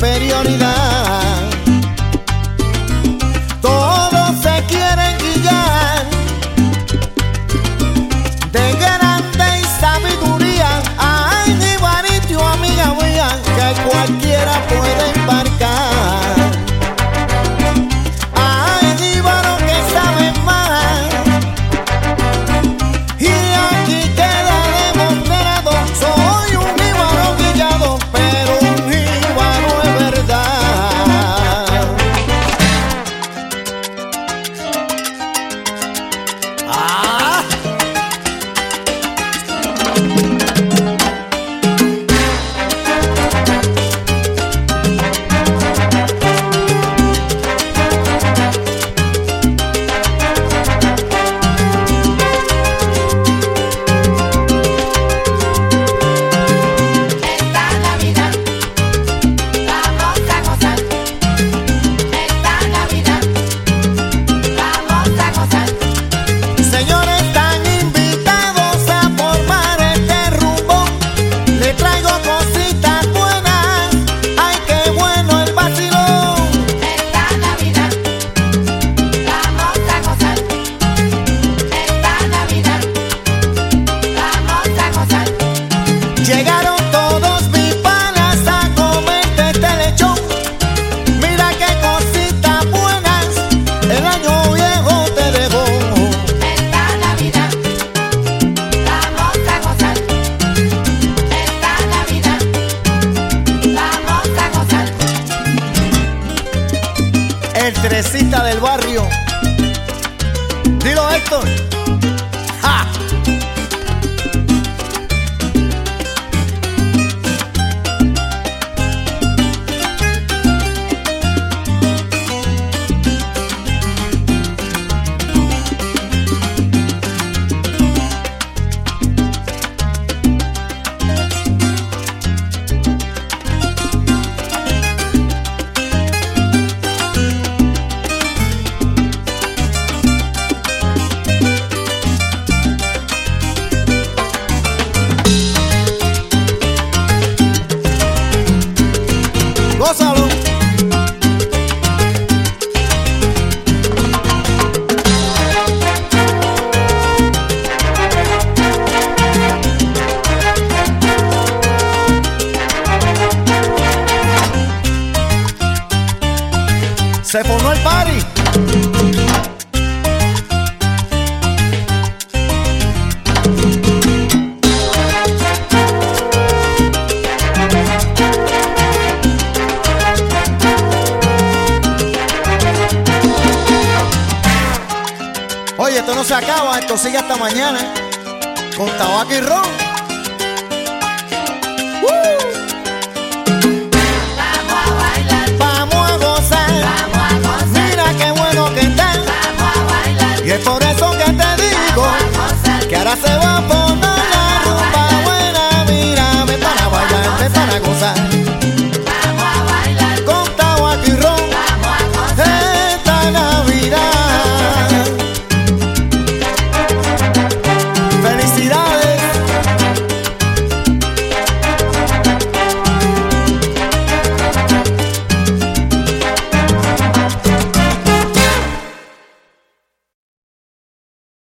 superioridad. Todos se quieren guiar de grande sabiduría. Ay, Jibarito, amiga mía, que cualquiera puede embarcar. Ay, Jíbaro, que sabe más. Y aquí queda demostrado, soy un jíbaro guillado, pero un jíbaro es verdad. ¡Ah! Señores, están invitados a formar este rumbo. Le traigo cositas buenas. Ay, qué bueno el vacilón. Esta Navidad vamos a gozar. Esta Navidad vamos a gozar. Llegaron todos mis panas a comerte este lechón. Mira qué cositas buenas el año viejo te dejó. Esta Navidad vamos a gozar. Esta Navidad vamos a gozar. El Tresita del barrio. Dilo, Héctor. ¡Ja! Gózalo. Se formó el party. Oye, esto no se acaba, esto sigue hasta mañana con tabaco y ron. Vamos a bailar. Vamos a gozar. Vamos a gozar. Mira qué bueno que está. Vamos a bailar. Y es por eso que te digo Vamos a gozar. que ahora se va a poner